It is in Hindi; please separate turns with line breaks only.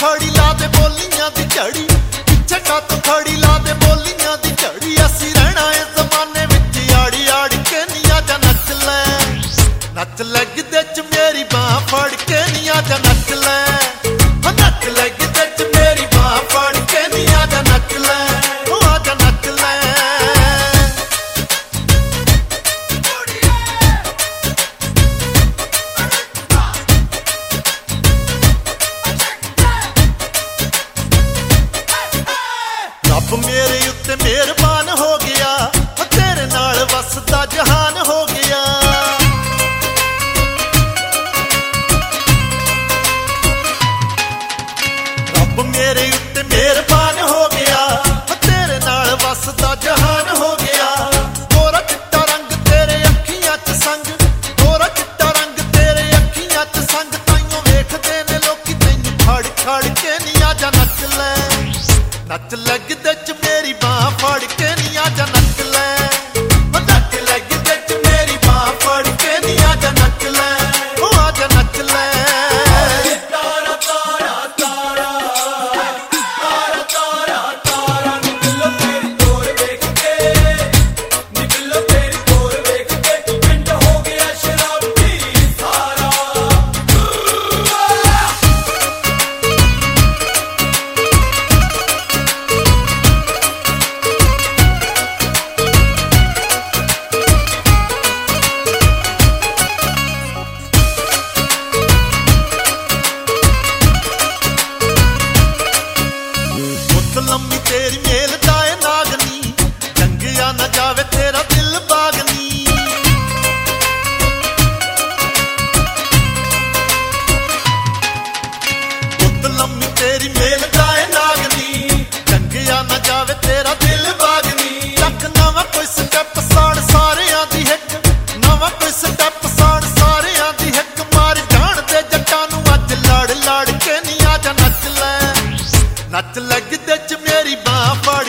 खड़ी ला दे बोलियां दी झड़ी, पिछे का तो खड़ी ला दे बोलियां दी झड़ी। असी रहना इस जमाने विच आड़ी आड़ी के नी आजा नच ले, नच ले गिद्धे च मेरी बांह फड़ के नी आजा नच ले, नच ले गिद्धे च मेरी बांह फड़ के नी आजा नच ले, आजा नच ले। रब मेरे उत्ते मेहरबान हो गया, तेरे नाल वसदा जहान हो गया। रब मेरे उत्ते मेहरबान हो गया, तेरे नाल वसदा जहान हो गया। गोरा चिट्टा रंग तेरे अखियां च संग, गोरा चिट्टा रंग तेरे अखियां च संग। ताइयों वेखदे ने लोकी तैनूं खड़ खड़ के नी आजा नच ले, नच ले गिद्धे च मेरी बांह फड़ के नी आजा नच ले, नच ले गिद्धे च मेरी बांह फड़ के नी आजा नच ले, आजा नच ले। तारा तारा तारा तारा तारा तारा निकलो तेरी तोर वेख के, निकलो तेरी तोर वेख के, पिंड हो गया शराबी सारा। लम्मी तेरी मेल जाए नागनी, जंगिया न जावे तेरा दिल बागनी। पुत लम्मी तेरी मेल जाए नागनी, जंगिया न जावे तेरा दिल बागनी। चक नवा कोई स्टेप साड़ सारे आंदी हिक, नवा कोई स्टेप साड़ सारे आंदी हिक। मार जान दे जट्टां नूं अज लड़ लड़ के नी आजा नच ले, नच ले गिद्धे च मेरी बांह फड़